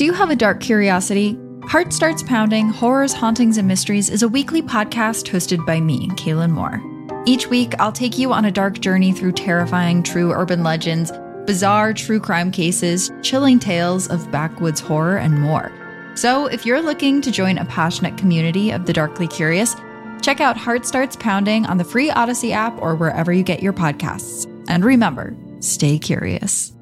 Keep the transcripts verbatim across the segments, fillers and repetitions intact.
Do you have a dark curiosity? Heart Starts Pounding, Horrors, Hauntings, and Mysteries is a weekly podcast hosted by me, Kaylin Moore. Each week, I'll take you on a dark journey through terrifying true urban legends, bizarre true crime cases, chilling tales of backwoods horror, and more. So if you're looking to join a passionate community of the darkly curious, check out Heart Starts Pounding on the free Odyssey app or wherever you get your podcasts. And remember, stay curious.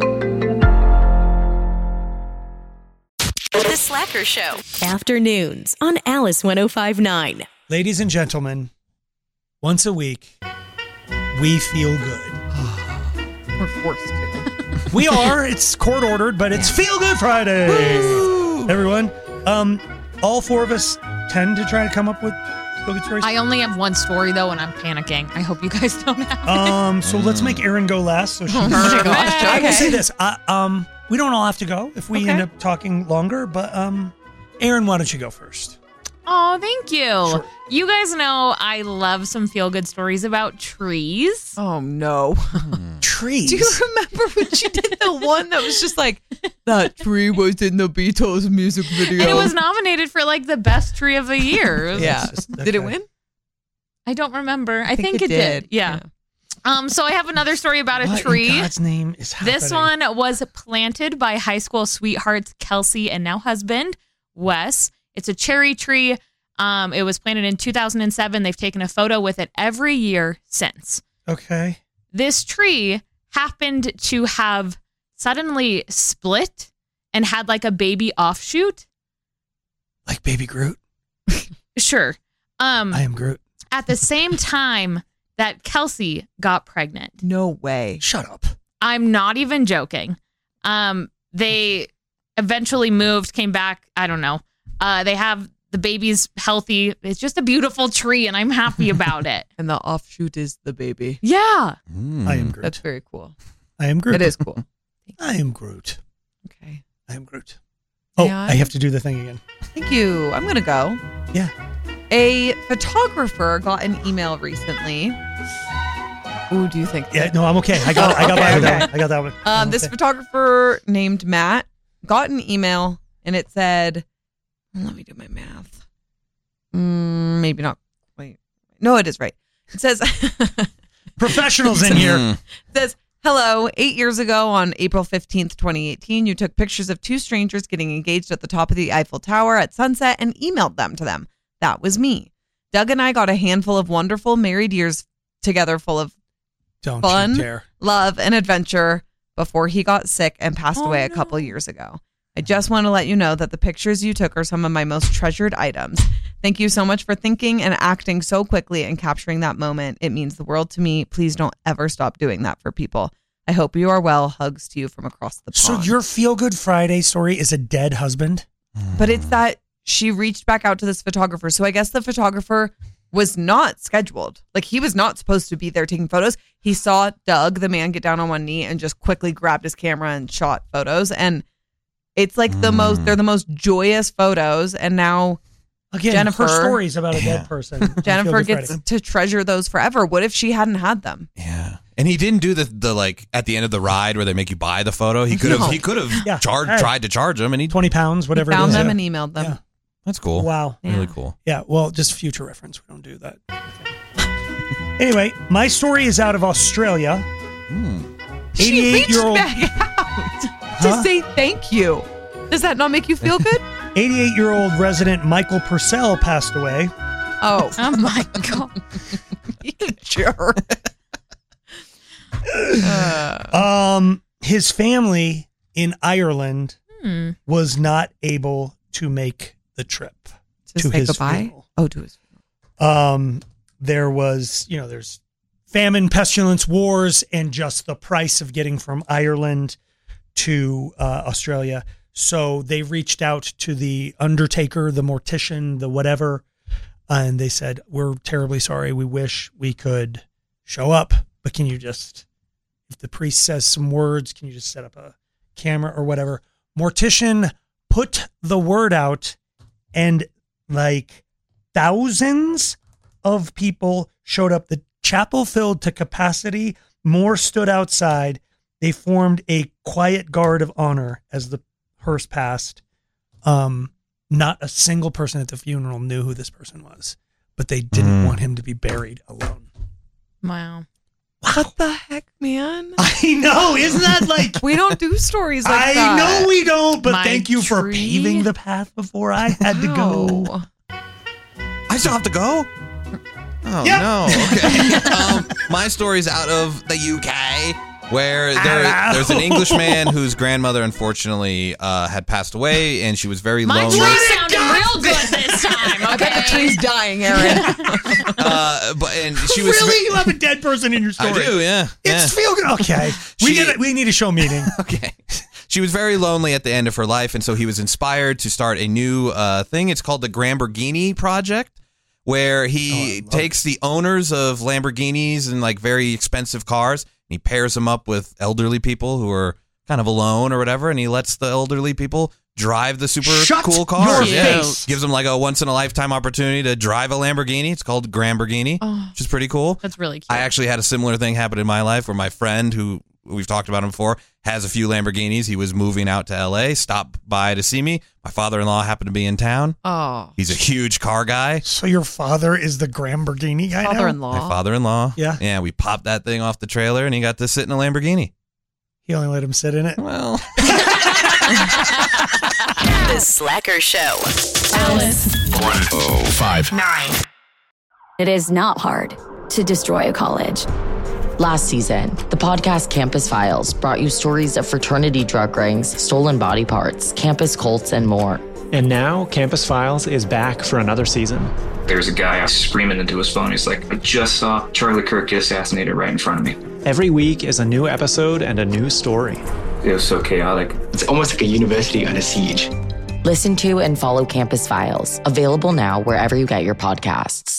The Slacker Show. Afternoons on Alice one oh five point nine. Ladies and gentlemen, once a week, we feel good. We're forced to. We are. It's court ordered, but it's Feel Good Friday. Woo! Everyone, um, all four of us tend to try to come up with feel good stories. I only have one story though, and I'm panicking. I hope you guys don't have it. Um, so let's make Erin go last. So she. Oh my gosh. I will Okay. say this. Uh, um, we don't all have to go if we Okay. end up talking longer. But um, Erin, why don't you go first? Oh, thank you. Sure. You guys know I love some feel-good stories about trees. Oh, no. Trees. Do you remember when she did the one that was just like, that tree was in the Beatles music video? And it was nominated for like the best tree of the year. It was- Yeah. Just- Did it okay. win? I don't remember. I, I think, it did. Yeah. Yeah. Um. So I have another story about a What tree. in God's name is happening? This one was planted by high school sweethearts Kelsey and now husband Wes. It's a cherry tree. Um, it was planted in two thousand seven. They've taken a photo with it every year since. Okay. This tree happened to have suddenly split and had like a baby offshoot. Like Baby Groot. Sure. Um, I am Groot. at the same time that Kelsey got pregnant. No way. Shut up. I'm not even joking. Um, they eventually moved, came back. I don't know. Uh, they have the baby's healthy. It's just a beautiful tree, and I'm happy about it. And the offshoot is the baby. Yeah. I am Groot. That's very cool. I am Groot. It is cool. I am Groot. Okay. I am Groot. Oh, Yeah. I have to do the thing again. Thank you. I'm going to go. Yeah. A photographer got an email recently. Ooh, do you think? Yeah, no, I'm okay. I got, I got, Okay, I got that okay. one. I got that one. Um, I'm this okay. photographer named Matt got an email and it said, let me do my math. Mm, maybe not quite. No, it is right. It says, Professionals in here. it says, hello, eight years ago on April fifteenth, twenty eighteen, you took pictures of two strangers getting engaged at the top of the Eiffel Tower at sunset and emailed them to them. That was me. Doug and I got a handful of wonderful married years together full of Don't Fun. you dare. love and adventure before he got sick and passed Oh, away a no. couple years ago. I just want to let you know that the pictures you took are some of my most treasured items. Thank you so much for thinking and acting so quickly and capturing that moment. It means the world to me. Please don't ever stop doing that for people. I hope you are well. Hugs to you from across the So pond. your Feel Good Friday story is a dead husband? But it's that she reached back out to this photographer. So I guess the photographer was not scheduled. Like he was not supposed to be there taking photos. He saw Doug, the man, get down on one knee and just quickly grabbed his camera and shot photos. And it's like the most, they're the most joyous photos. And now Again, Jennifer- her stories about a Yeah. dead person. on Feel Jennifer Good gets Friday. to treasure those forever. What if she hadn't had them? Yeah. And he didn't do the the like at the end of the ride where they make you buy the photo. He could have No. he could have Yeah. charged Hey. tried to charge him and he twenty pounds, whatever Found it is. them yeah. and emailed them. Yeah. that's cool. Wow. Really Yeah. cool. Yeah, well, just future reference. We don't do that. Anyway, my story is out of Australia. She reached eighty-eight-year-old back out Huh? to say thank you. Does that not make you feel good? eighty-eight-year-old resident Michael Purcell passed away. Oh, Oh my God. you jerk. Um, his family in Ireland Hmm. was not able to make the trip To to say his goodbye? funeral. Oh, to his Um, there was, you know, there's famine, pestilence, wars, and just the price of getting from Ireland to uh, Australia. So they reached out to the undertaker, the mortician, the whatever, and they said, "We're terribly sorry. We wish we could show up, but can you just, if the priest says some words, can you just set up a camera or whatever?" Mortician put the word out, and like thousands of people showed up. The chapel filled to capacity. More stood outside. They formed a quiet guard of honor as the Hearst passed. Um, not a single person at the funeral knew who this person was, but they didn't Mm. want him to be buried alone. Wow. What the heck, man? I know, isn't that like? We don't do stories like I that. know we don't, but My thank you for tree? paving the path before I had to go. Wow. I still have to go? Oh, Yep. no. Okay. um, my story's out of the U K, where there, Hello. there's an Englishman whose grandmother, unfortunately, uh, had passed away, and she was very My lonely. tree sounded real good this time. I bet the Okay. tree's dying, Aaron. Uh, but and she was Really, you have a dead person in your story? I do, yeah. yeah. It's feel good. Okay, we She- need a, we need a show meeting. Okay. She was very lonely at the end of her life, and so he was inspired to start a new uh, thing. It's called the Gramborghini Project, where he Oh, I love takes the owners of Lamborghinis and like very expensive cars, and he pairs them up with elderly people who are kind of alone or whatever, and he lets the elderly people drive the super Shut cool cars. your Yeah. face. Gives them like a once in a lifetime opportunity to drive a Lamborghini. It's called Gramborghini, Oh. which is pretty cool. That's really cute. I actually had a similar thing happen in my life where my friend, who we've talked about him before, has a few Lamborghinis. He was moving out to L A, stopped by to see me. My father-in-law happened to be in town. Oh, He's a huge car guy. So your father is the Gramborghini guy now? father-in-law. My father-in-law. Yeah. Yeah, we popped that thing off the trailer and he got to sit in a Lamborghini. He only let him sit in it. Well, The Slacker Show. Alice. oh five. Nine. It is not hard to destroy a college. Last season, the podcast Campus Files brought you stories of fraternity drug rings, stolen body parts, campus cults, and more. And now, Campus Files is back for another season. There's a guy screaming into his phone. He's like, I just saw Charlie Kirk get assassinated right in front of me. Every week is a new episode and a new story. It was so chaotic. It's almost like a university under siege. Listen to and follow Campus Files, available now wherever you get your podcasts.